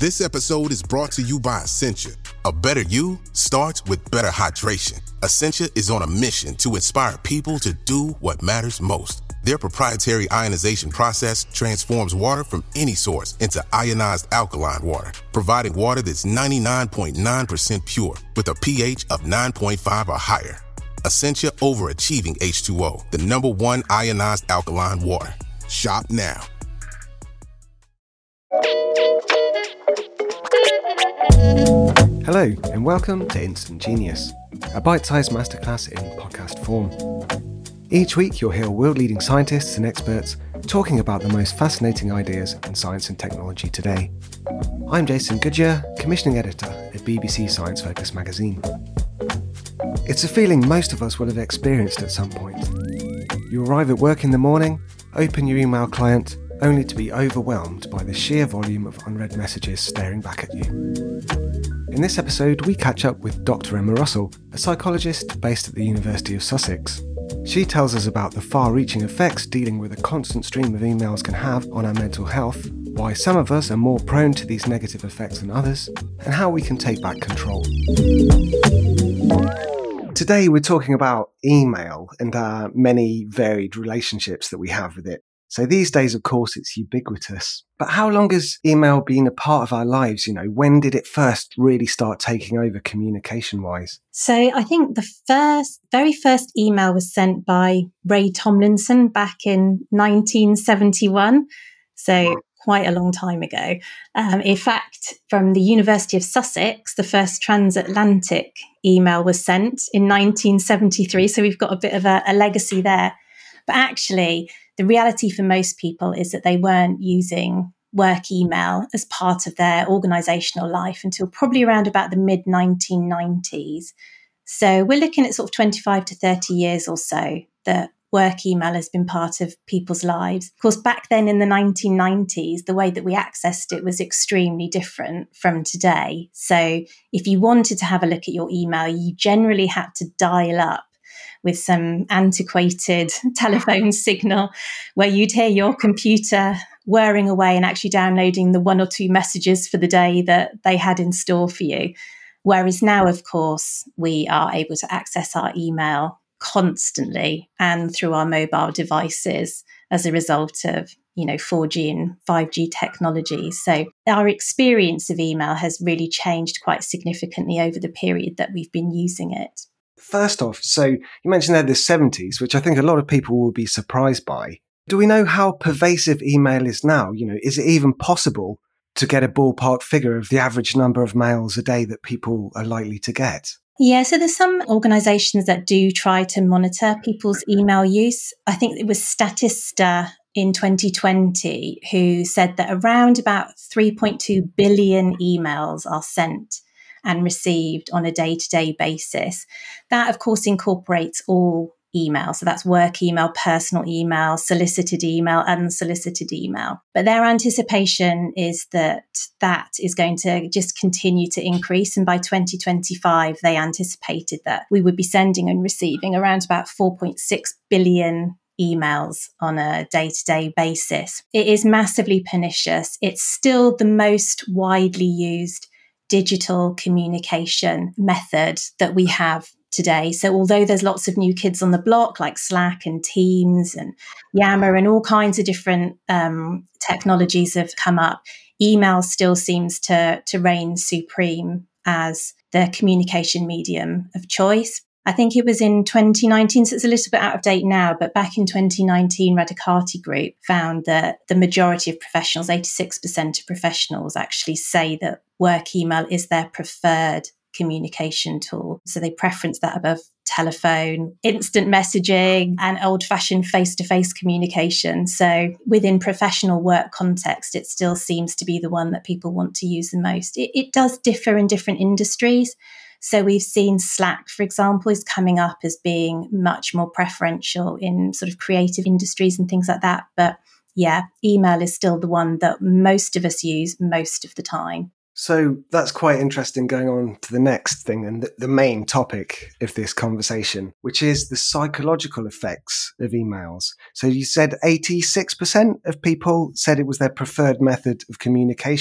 This episode is brought to you by Essentia. A better you starts with better hydration. Essentia is on a mission to inspire people to do what matters most. Their proprietary ionization process transforms water from any source into ionized alkaline water, providing water that's 99.9% pure with a pH of 9.5 or higher. Essentia Overachieving H2O, the #1 ionized alkaline water. Shop now. Hello, and welcome to Instant Genius, a bite-sized masterclass in podcast form. Each week you'll hear world-leading scientists and experts talking about the most fascinating ideas in science and technology today. I'm Jason Goodyear, commissioning editor at BBC Science Focus magazine. It's a feeling most of us will have experienced at some point. You arrive at work in the morning, open your email client, only to be overwhelmed by the sheer volume of unread messages staring back at you. In this episode, we catch up with Dr. Emma Russell, a psychologist based at the University of Sussex. She tells us about the far-reaching effects dealing with a constant stream of emails can have on our mental health, why some of us are more prone to these negative effects than others, and how we can take back control. Today we're talking about email and many varied relationships that we have with it. So these days, of course, it's ubiquitous. But how long has email been a part of our lives? When did it first really start taking over communication-wise? So I think the very first email was sent by Ray Tomlinson back in 1971. So quite a long time ago. In fact, from the University of Sussex, the first transatlantic email was sent in 1973. So we've got a bit of a legacy there. But actually, the reality for most people is that they weren't using work email as part of their organisational life until probably around about the mid-1990s. So we're looking at sort of 25 to 30 years or so that work email has been part of people's lives. Of course, back then in the 1990s, the way that we accessed it was extremely different from today. So if you wanted to have a look at your email, you generally had to dial up with some antiquated telephone signal where you'd hear your computer whirring away and actually downloading the one or two messages for the day that they had in store for you. Whereas now, of course, we are able to access our email constantly and through our mobile devices as a result of 4G and 5G technology. So our experience of email has really changed quite significantly over the period that we've been using it. First off, so you mentioned there the 70s, which I think a lot of people will be surprised by. Do we know how pervasive email is now? Is it even possible to get a ballpark figure of the average number of mails a day that people are likely to get? Yeah, so there's some organisations that do try to monitor people's email use. I think it was Statista in 2020 who said that around about 3.2 billion emails are sent and received on a day-to-day basis. That, of course, incorporates all email. So that's work email, personal email, solicited email, unsolicited email. But their anticipation is that is going to just continue to increase. And by 2025, they anticipated that we would be sending and receiving around about 4.6 billion emails on a day-to-day basis. It is massively pernicious. It's still the most widely used digital communication method that we have today. So although there's lots of new kids on the block like Slack and Teams and Yammer and all kinds of different technologies have come up, email still seems to reign supreme as the communication medium of choice. I think it was in 2019, so it's a little bit out of date now, but back in 2019, Radicati Group found that the majority of professionals, 86% of professionals actually say that work email is their preferred communication tool. So they preference that above telephone, instant messaging, and old-fashioned face-to-face communication. So within professional work context, it still seems to be the one that people want to use the most. It does differ in different industries. So we've seen Slack, for example, is coming up as being much more preferential in sort of creative industries and things like that. But yeah, email is still the one that most of us use most of the time. So that's quite interesting, going on to the next thing and the main topic of this conversation, which is the psychological effects of emails. So you said 86% of people said it was their preferred method of communication.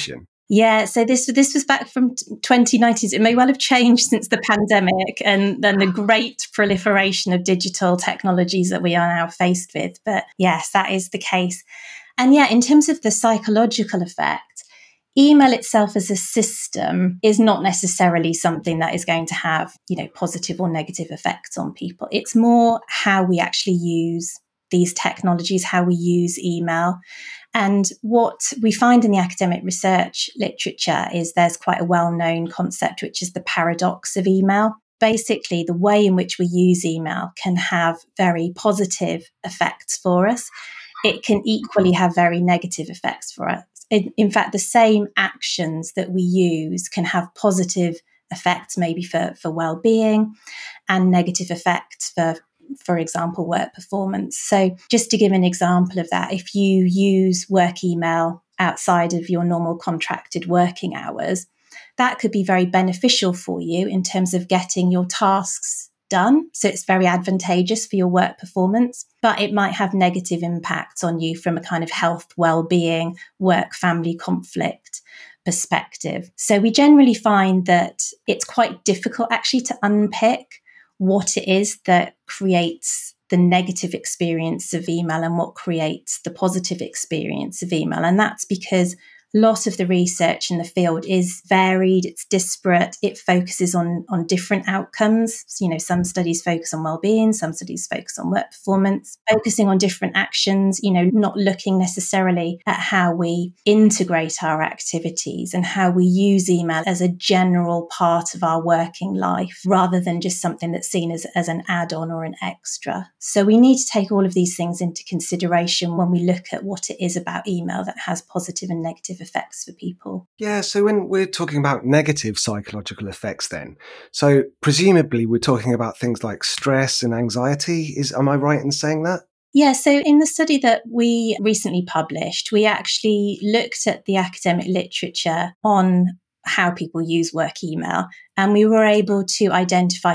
Yeah, so this was back from 2019. It may well have changed since the pandemic and then the great proliferation of digital technologies that we are now faced with. But yes, that is the case. And yeah, in terms of the psychological effect, email itself as a system is not necessarily something that is going to have, positive or negative effects on people. It's more how we actually use these technologies, how we use email. And what we find in the academic research literature is there's quite a well-known concept, which is the paradox of email. Basically, the way in which we use email can have very positive effects for us. It can equally have very negative effects for us. In fact, the same actions that we use can have positive effects, maybe for well-being, and negative effects for example, work performance. So just to give an example of that, if you use work email outside of your normal contracted working hours, that could be very beneficial for you in terms of getting your tasks done. So it's very advantageous for your work performance, but it might have negative impacts on you from a kind of health, well-being, work-family conflict perspective. So we generally find that it's quite difficult actually to unpick what it is that creates the negative experience of email and what creates the positive experience of email. And that's because a lot of the research in the field is varied, it's disparate, it focuses on different outcomes. So, some studies focus on well-being, some studies focus on work performance, focusing on different actions, not looking necessarily at how we integrate our activities and how we use email as a general part of our working life, rather than just something that's seen as an add-on or an extra. So we need to take all of these things into consideration when we look at what it is about email that has positive and negative effects for people. Yeah, so when we're talking about negative psychological effects then, so presumably we're talking about things like stress and anxiety. Am I right in saying that? Yeah, so in the study that we recently published, we actually looked at the academic literature on how people use work email, and we were able to identify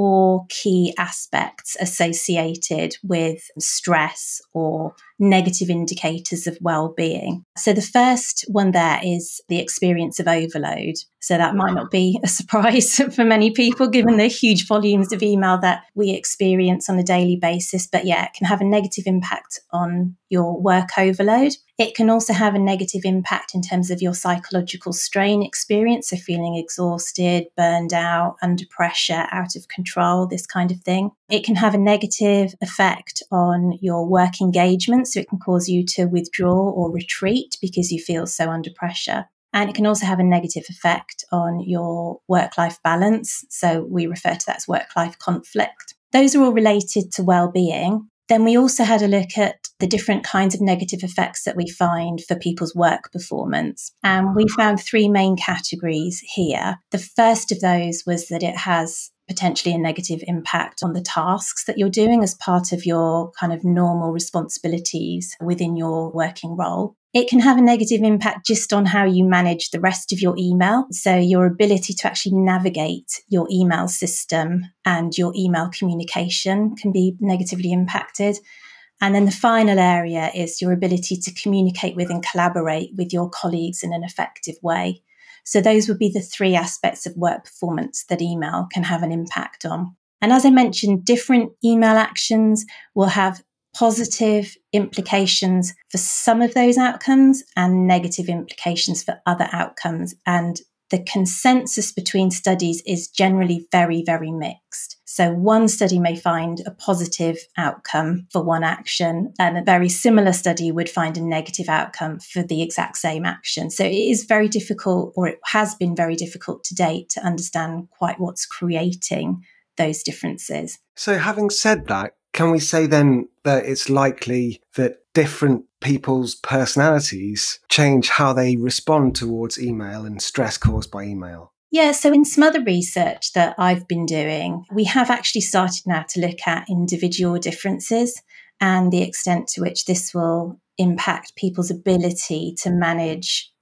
4 key aspects associated with stress or negative indicators of well-being. So the first one there is the experience of overload. So that might not be a surprise for many people, given the huge volumes of email that we experience on a daily basis. But yeah, it can have a negative impact on your work overload. It can also have a negative impact in terms of your psychological strain experience, so feeling exhausted, burned out, under pressure, out of control, this kind of thing. It can have a negative effect on your work engagement, so it can cause you to withdraw or retreat because you feel so under pressure. And it can also have a negative effect on your work-life balance, so we refer to that as work-life conflict. Those are all related to well-being. Then we also had a look at the different kinds of negative effects that we find for people's work performance. And we found 3 main categories here. The first of those was that it has potentially a negative impact on the tasks that you're doing as part of your kind of normal responsibilities within your working role. It can have a negative impact just on how you manage the rest of your email. So your ability to actually navigate your email system and your email communication can be negatively impacted. And then the final area is your ability to communicate with and collaborate with your colleagues in an effective way. So those would be the 3 aspects of work performance that email can have an impact on. And as I mentioned, different email actions will have positive implications for some of those outcomes and negative implications for other outcomes. And the consensus between studies is generally very, very mixed. So one study may find a positive outcome for one action, and a very similar study would find a negative outcome for the exact same action. So it is very difficult, or it has been very difficult to date, to understand quite what's creating those differences. So having said that, can we say then that it's likely that different people's personalities change how they respond towards email and stress caused by email? Yeah, so in some other research that I've been doing, we have actually started now to look at individual differences and the extent to which this will impact people's ability to manage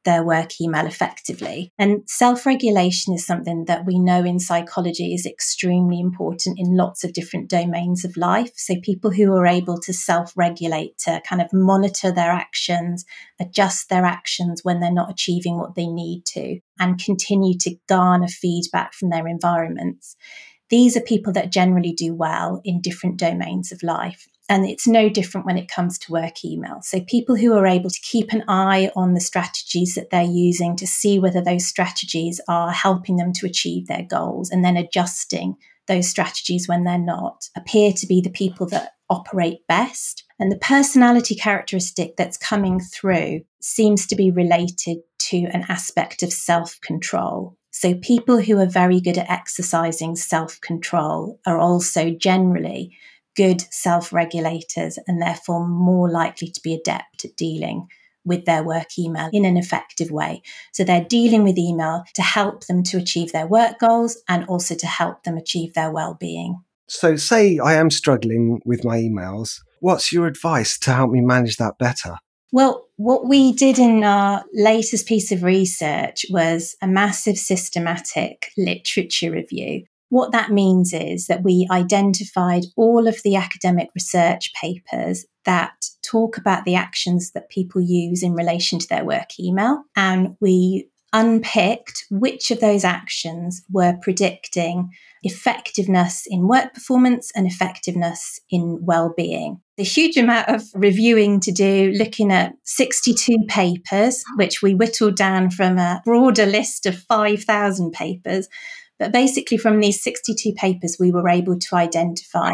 their work email effectively. And self-regulation is something that we know in psychology is extremely important in lots of different domains of life. So people who are able to self-regulate, to kind of monitor their actions, adjust their actions when they're not achieving what they need to, and continue to garner feedback from their environments. These are people that generally do well in different domains of life. And it's no different when it comes to work email. So people who are able to keep an eye on the strategies that they're using to see whether those strategies are helping them to achieve their goals and then adjusting those strategies when they're not, appear to be the people that operate best. And the personality characteristic that's coming through seems to be related to an aspect of self-control. So people who are very good at exercising self-control are also generally good self-regulators and therefore more likely to be adept at dealing with their work email in an effective way. So they're dealing with email to help them to achieve their work goals and also to help them achieve their well-being. So say I am struggling with my emails. What's your advice to help me manage that better? Well, what we did in our latest piece of research was a massive systematic literature review. What that means is that we identified all of the academic research papers that talk about the actions that people use in relation to their work email, and we unpicked which of those actions were predicting effectiveness in work performance and effectiveness in well-being. A huge amount of reviewing to do, looking at 62 papers, which we whittled down from a broader list of 5,000 papers. But basically, from these 62 papers, we were able to identify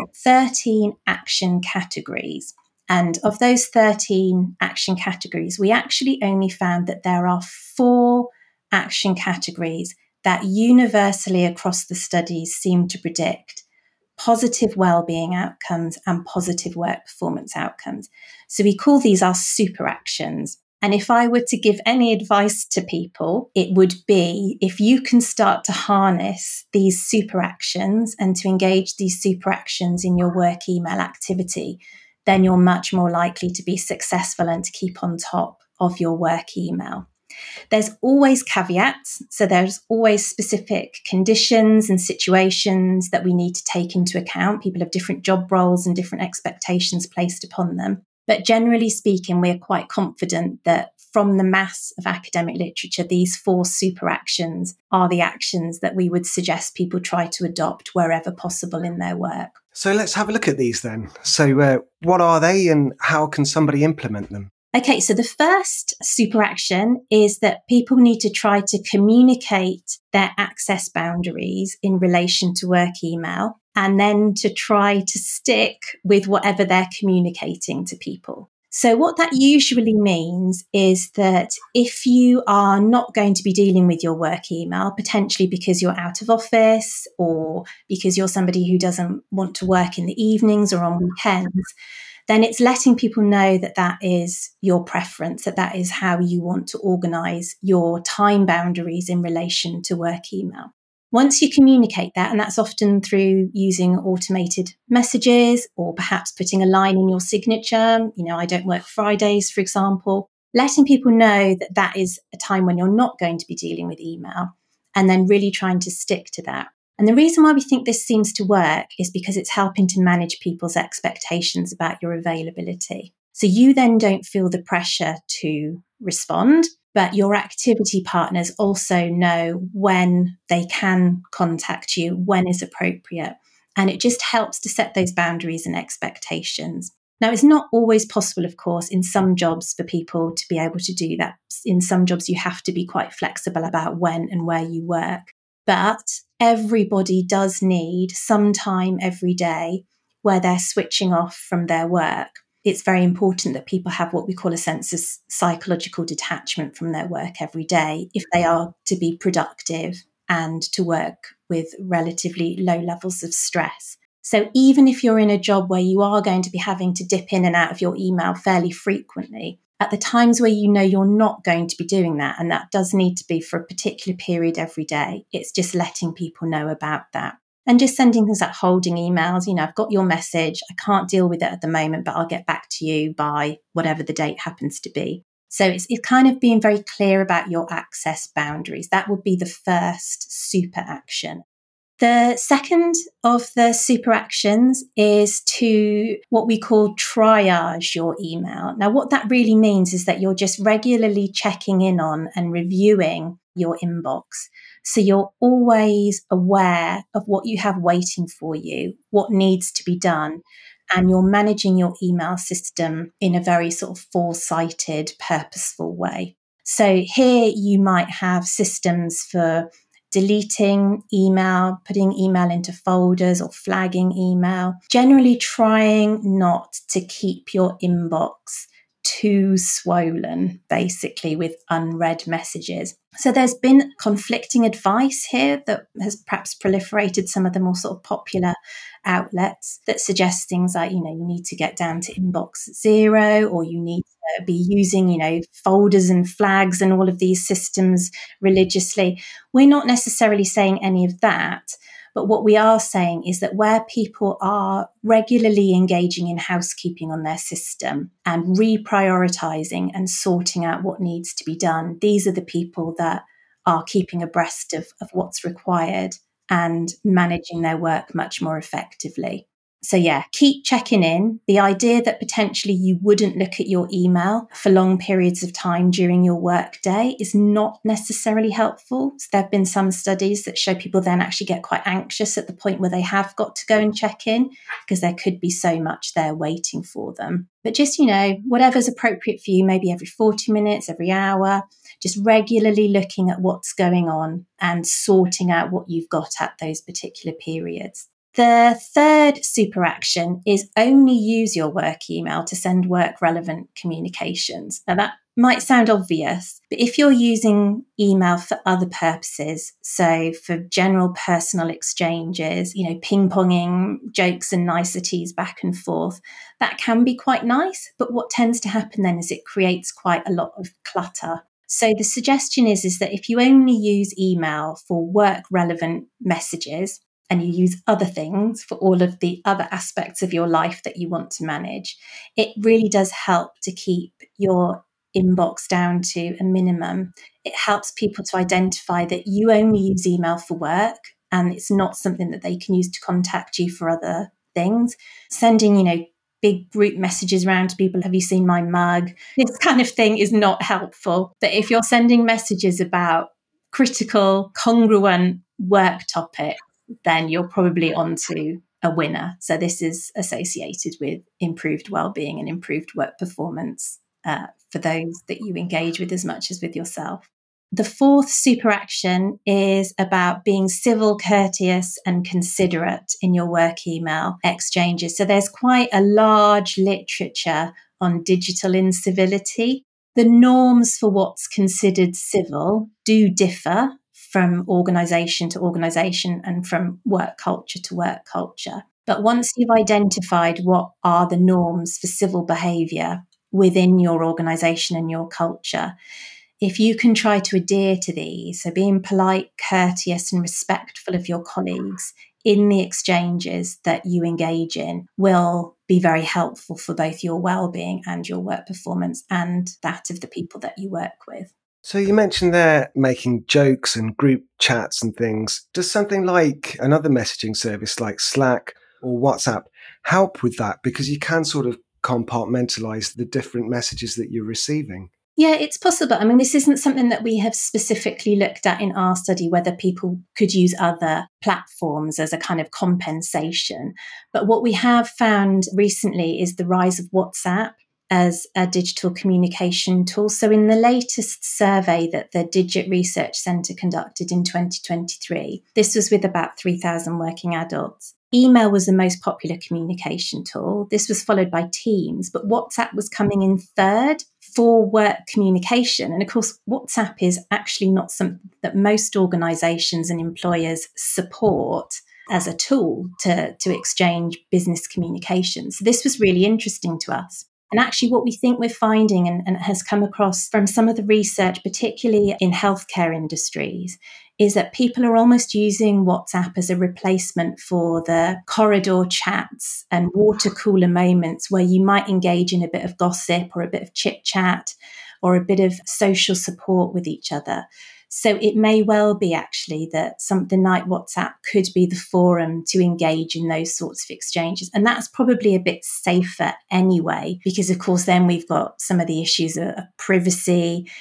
13 action categories. And of those 13 action categories, we actually only found that there are 4 action categories that universally across the studies seem to predict positive well-being outcomes and positive work performance outcomes. So we call these our super actions. And if I were to give any advice to people, it would be if you can start to harness these super actions and to engage these super actions in your work email activity, then you're much more likely to be successful and to keep on top of your work email. There's always caveats. So there's always specific conditions and situations that we need to take into account. People have different job roles and different expectations placed upon them. But generally speaking, we're quite confident that from the mass of academic literature, these 4 super actions are the actions that we would suggest people try to adopt wherever possible in their work. So let's have a look at these then. So what are they and how can somebody implement them? Okay, so the first super action is that people need to try to communicate their access boundaries in relation to work email, and then to try to stick with whatever they're communicating to people. So what that usually means is that if you are not going to be dealing with your work email, potentially because you're out of office or because you're somebody who doesn't want to work in the evenings or on weekends, then it's letting people know that that is your preference, that that is how you want to organise your time boundaries in relation to work email. Once you communicate that, and that's often through using automated messages or perhaps putting a line in your signature, I don't work Fridays, for example, letting people know that that is a time when you're not going to be dealing with email, and then really trying to stick to that. And the reason why we think this seems to work is because it's helping to manage people's expectations about your availability. So you then don't feel the pressure to respond, but your activity partners also know when they can contact you, when is appropriate. And it just helps to set those boundaries and expectations. Now, it's not always possible, of course, in some jobs for people to be able to do that. In some jobs, you have to be quite flexible about when and where you work. But everybody does need some time every day where they're switching off from their work. It's very important that people have what we call a sense of psychological detachment from their work every day if they are to be productive and to work with relatively low levels of stress. So even if you're in a job where you are going to be having to dip in and out of your email fairly frequently, at the times where you're not going to be doing that, and that does need to be for a particular period every day, it's just letting people know about that. And just sending things like holding emails, I've got your message, I can't deal with it at the moment, but I'll get back to you by whatever the date happens to be. So it's kind of being very clear about your access boundaries. That would be the first super action. The second of the super actions is to what we call triage your email. Now, what that really means is that you're just regularly checking in on and reviewing your inbox. So you're always aware of what you have waiting for you, what needs to be done, and you're managing your email system in a very sort of foresighted, purposeful way. So here you might have systems for deleting email, putting email into folders or flagging email, generally trying not to keep your inbox too swollen, basically, with unread messages. So there's been conflicting advice here that has perhaps proliferated some of the more sort of popular outlets that suggest things like, you need to get down to inbox 0, or you need to be using, folders and flags and all of these systems religiously. We're not necessarily saying any of that. But what we are saying is that where people are regularly engaging in housekeeping on their system and reprioritizing and sorting out what needs to be done, these are the people that are keeping abreast of what's required and managing their work much more effectively. So yeah, keep checking in. The idea that potentially you wouldn't look at your email for long periods of time during your work day is not necessarily helpful. So there have been some studies that show people then actually get quite anxious at the point where they have got to go and check in, because there could be so much there waiting for them. But just, whatever's appropriate for you, maybe every 40 minutes, every hour, just regularly looking at what's going on and sorting out what you've got at those particular periods. The third super action is only use your work email to send work relevant communications. Now that might sound obvious, but if you're using email for other purposes, so for general personal exchanges, ping-ponging jokes and niceties back and forth, that can be quite nice. But what tends to happen then is it creates quite a lot of clutter. So the suggestion is that if you only use email for work relevant messages, and you use other things for all of the other aspects of your life that you want to manage, it really does help to keep your inbox down to a minimum. It helps people to identify that you only use email for work and it's not something that they can use to contact you for other things. Sending, big group messages around to people, have you seen my mug? This kind of thing is not helpful. But if you're sending messages about critical, congruent work topics, then you're probably onto a winner. So this is associated with improved well-being and improved work performance for those that you engage with as much as with yourself. The fourth super action is about being civil, courteous, and considerate in your work email exchanges. So there's quite a large literature on digital incivility. The norms for what's considered civil do differ from organisation to organisation and from work culture to work culture. But once you've identified what are the norms for civil behaviour within your organisation and your culture, if you can try to adhere to these, so being polite, courteous and respectful of your colleagues in the exchanges that you engage in, will be very helpful for both your well-being and your work performance and that of the people that you work with. So you mentioned there making jokes and group chats and things. Does something like another messaging service like Slack or WhatsApp help with that? Because you can sort of compartmentalize the different messages that you're receiving. Yeah, it's possible. I mean, this isn't something that we have specifically looked at in our study, whether people could use other platforms as a kind of compensation. But what we have found recently is the rise of WhatsApp as a digital communication tool. So in the latest survey that the Digit Research Centre conducted in 2023, this was with about 3,000 working adults. Email was the most popular communication tool. This was followed by Teams, but WhatsApp was coming in third for work communication. And of course, WhatsApp is actually not something that most organisations and employers support as a tool to exchange business communications. So this was really interesting to us. And actually what we think we're finding and has come across from some of the research, particularly in healthcare industries, is that people are almost using WhatsApp as a replacement for the corridor chats and water cooler moments where you might engage in a bit of gossip or a bit of chit chat or a bit of social support with each other. So it may well be actually that something like WhatsApp could be the forum to engage in those sorts of exchanges. And that's probably a bit safer anyway, because of course, then we've got some of the issues of privacy,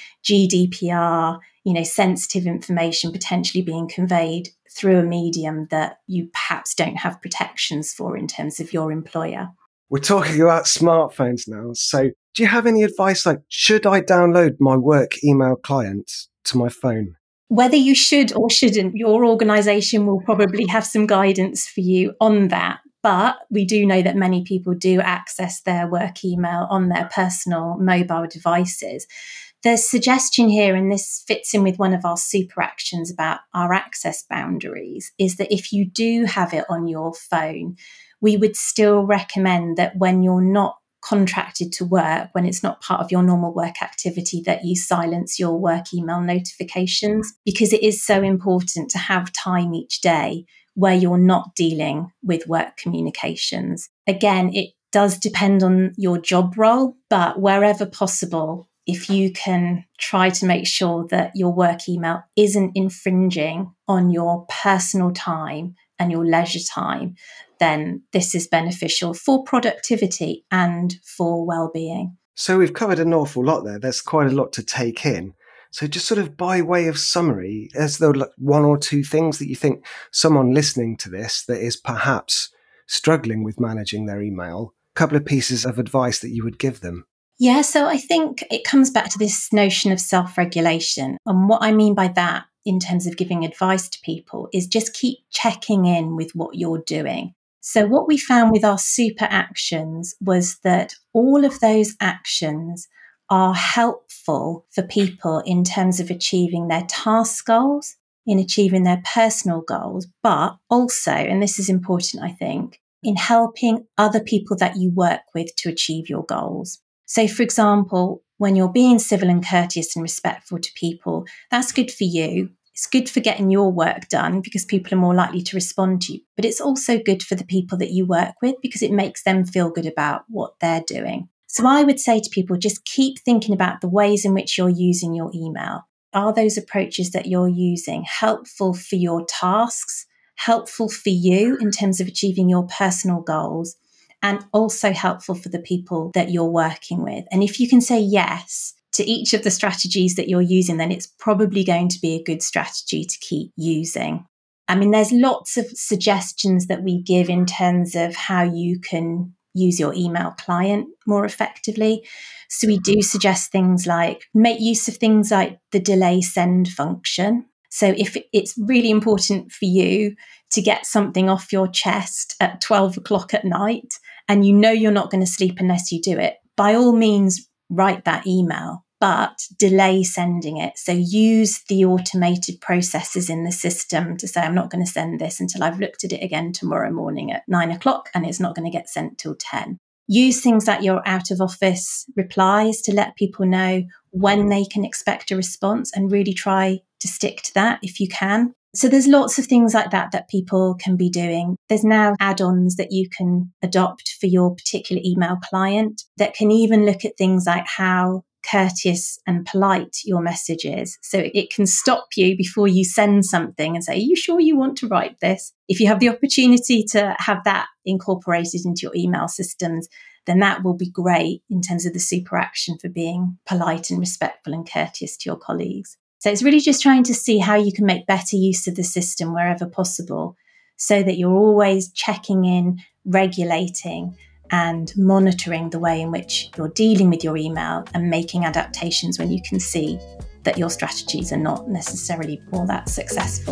GDPR, sensitive information potentially being conveyed through a medium that you perhaps don't have protections for in terms of your employer. We're talking about smartphones now. So do you have any advice, like, should I download my work email client to my phone? Whether you should or shouldn't, your organisation will probably have some guidance for you on that. But we do know that many people do access their work email on their personal mobile devices. The suggestion here, and this fits in with one of our super actions about our access boundaries, is that if you do have it on your phone, we would still recommend that when you're not contracted to work, when it's not part of your normal work activity, that you silence your work email notifications, because it is so important to have time each day where you're not dealing with work communications. Again, it does depend on your job role, but wherever possible, if you can try to make sure that your work email isn't infringing on your personal time and your leisure time, then this is beneficial for productivity and for well-being. So we've covered an awful lot there. There's quite a lot to take in. So just sort of by way of summary, is there like one or two things that you think someone listening to this that is perhaps struggling with managing their email, a couple of pieces of advice that you would give them? Yeah, so I think it comes back to this notion of self-regulation. And what I mean by that in terms of giving advice to people is just keep checking in with what you're doing. So what we found with our super actions was that all of those actions are helpful for people in terms of achieving their task goals, in achieving their personal goals, but also, and this is important, I think, in helping other people that you work with to achieve your goals. So, for example, when you're being civil and courteous and respectful to people, that's good for you. It's good for getting your work done because people are more likely to respond to you. But it's also good for the people that you work with because it makes them feel good about what they're doing. So I would say to people, just keep thinking about the ways in which you're using your email. Are those approaches that you're using helpful for your tasks, helpful for you in terms of achieving your personal goals, and also helpful for the people that you're working with? And if you can say yes to each of the strategies that you're using, then it's probably going to be a good strategy to keep using. I mean, there's lots of suggestions that we give in terms of how you can use your email client more effectively. So we do suggest things like make use of things like the delay send function. So if it's really important for you to get something off your chest at 12 o'clock at night and you know you're not going to sleep unless you do it, by all means, write that email, but delay sending it. So use the automated processes in the system to say, I'm not going to send this until I've looked at it again tomorrow morning at 9 o'clock and it's not going to get sent till 10. Use things like your out of office replies to let people know when they can expect a response and really try to stick to that if you can. So there's lots of things like that that people can be doing. There's now add-ons that you can adopt for your particular email client that can even look at things like how courteous and polite your message is. So it can stop you before you send something and say, are you sure you want to write this? If you have the opportunity to have that incorporated into your email systems, then that will be great in terms of the super action for being polite and respectful and courteous to your colleagues. So it's really just trying to see how you can make better use of the system wherever possible so that you're always checking in, regulating and monitoring the way in which you're dealing with your email and making adaptations when you can see that your strategies are not necessarily all that successful.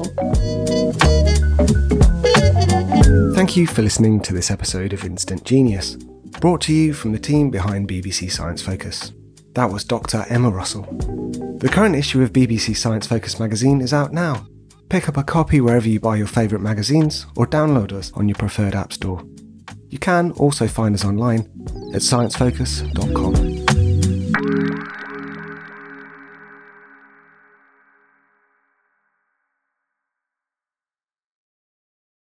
Thank you for listening to this episode of Instant Genius, brought to you from the team behind BBC Science Focus. That was Dr. Emma Russell. The current issue of BBC Science Focus magazine is out now. Pick up a copy wherever you buy your favourite magazines or download us on your preferred app store. You can also find us online at sciencefocus.com.